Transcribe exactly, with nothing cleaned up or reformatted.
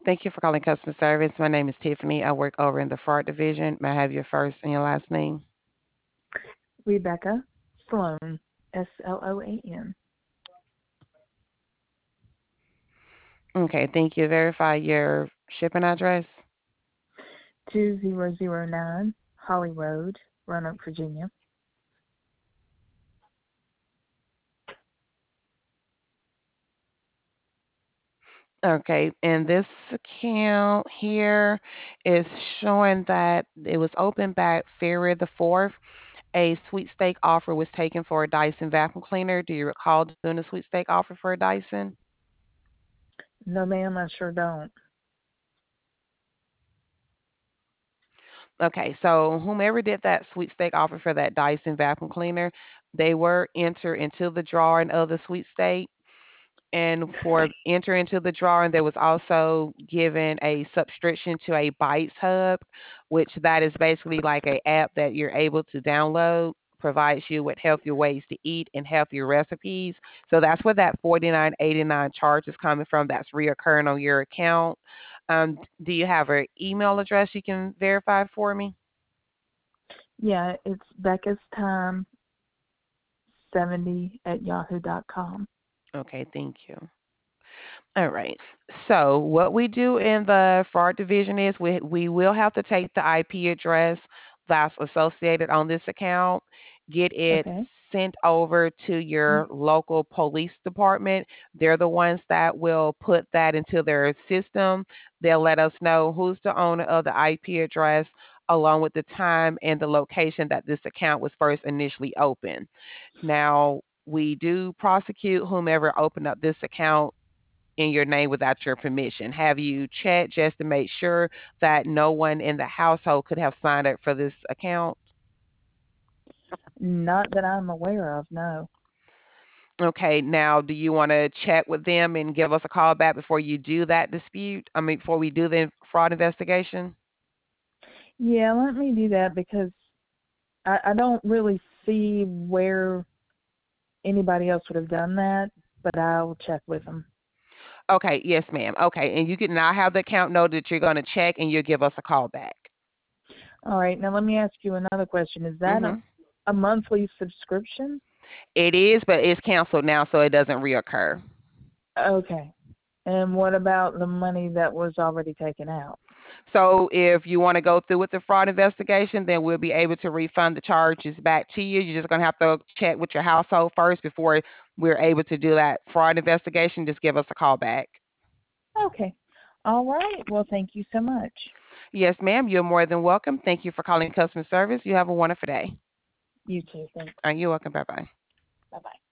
Thank you for calling customer service. My name is Tiffany. I work over in the fraud division. May I have your first and your last name? Rebecca Sloan, S L O A N. Okay, thank you. Verify your shipping address. two zero zero nine Holly Road, Roanoke, Virginia. Okay, and this account here is showing that it was opened back February the fourth. A sweepstake offer was taken for a Dyson vacuum cleaner. Do you recall doing a sweepstake offer for a Dyson? No, ma'am, I sure don't. Okay, so whomever did that sweepstake offer for that Dyson vacuum cleaner, they were entered into the drawing of the sweepstake. And for enter into the drawing, there was also given a subscription to a Bites Hub, which that is basically like a app that you're able to download, provides you with healthier ways to eat and healthier recipes. So that's where that forty-nine eighty-nine charge is coming from. That's reoccurring on your account. Um, do you have an email address you can verify for me? Yeah, it's Becca's Time seventy at yahoo dot com. Okay, thank you. All right. So what we do in the fraud division is we we will have to take the I P address that's associated on this account, get it Okay. sent over to your local police department. They're the ones that will put that into their system. They'll let us know who's the owner of the I P address along with the time and the location that this account was first initially opened. Now, we do prosecute whomever opened up this account in your name without your permission. Have you checked just to make sure that no one in the household could have signed up for this account? Not that I'm aware of, no. Okay, now do you want to check with them and give us a call back before you do that dispute? I mean, before we do the fraud investigation? Yeah, let me do that because I, I don't really see where anybody else would have done that, but I'll check with them. Okay, yes, ma'am. Okay, and you can now have the account know that you're going to check and you'll give us a call back. All right, now let me ask you another question. Is that a, Mm-hmm. a monthly subscription? It is, but it's canceled now, so it doesn't reoccur. Okay. And what about the money that was already taken out? So if you want to go through with the fraud investigation, then we'll be able to refund the charges back to you. You're just going to have to check with your household first before we're able to do that fraud investigation. Just give us a call back. Okay. All right. Well, thank you so much. Yes, ma'am. You're more than welcome. Thank you for calling customer service. You have a wonderful day. You too. Thanks. Uh, you're welcome. Bye bye. Bye bye.